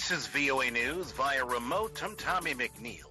This is VOA News via remote. I'm Tommy McNeil.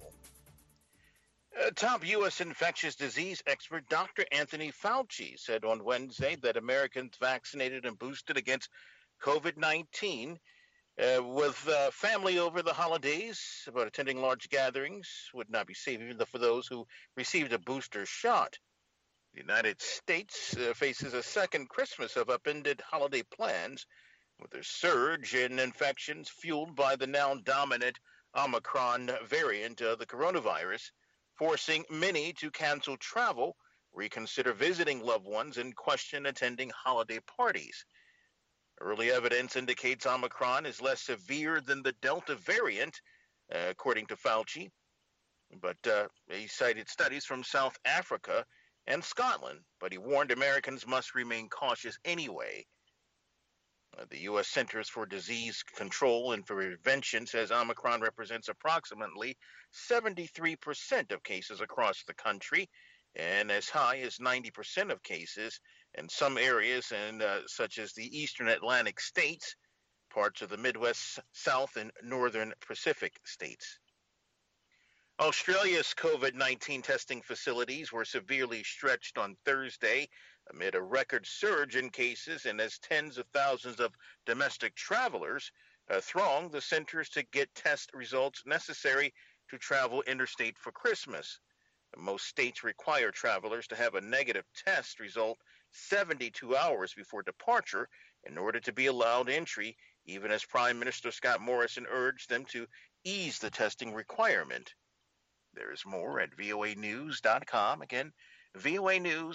Top U.S. infectious disease expert Dr. Anthony Fauci said on Wednesday that Americans vaccinated and boosted against COVID-19 with family over the holidays about attending large gatherings would not be safe even for those who received a booster shot. The United States faces a second Christmas of upended holiday plans with a surge in infections fueled by the now dominant Omicron variant of the coronavirus, forcing many to cancel travel, reconsider visiting loved ones, and question attending holiday parties. Early evidence indicates Omicron is less severe than the Delta variant, according to Fauci, but he cited studies from South Africa and Scotland, but he warned Americans must remain cautious anyway. The U.S. Centers for Disease Control and Prevention says Omicron represents approximately 73% of cases across the country and as high as 90% of cases in some areas such as the eastern Atlantic states, parts of the Midwest, South, and northern Pacific states. Australia's COVID-19 testing facilities were severely stretched on Thursday amid a record surge in cases and as tens of thousands of domestic travelers thronged the centers to get test results necessary to travel interstate for Christmas. Most states require travelers to have a negative test result 72 hours before departure in order to be allowed entry, even as Prime Minister Scott Morrison urged them to ease the testing requirement. There is more at voanews.com. Again, VOA News.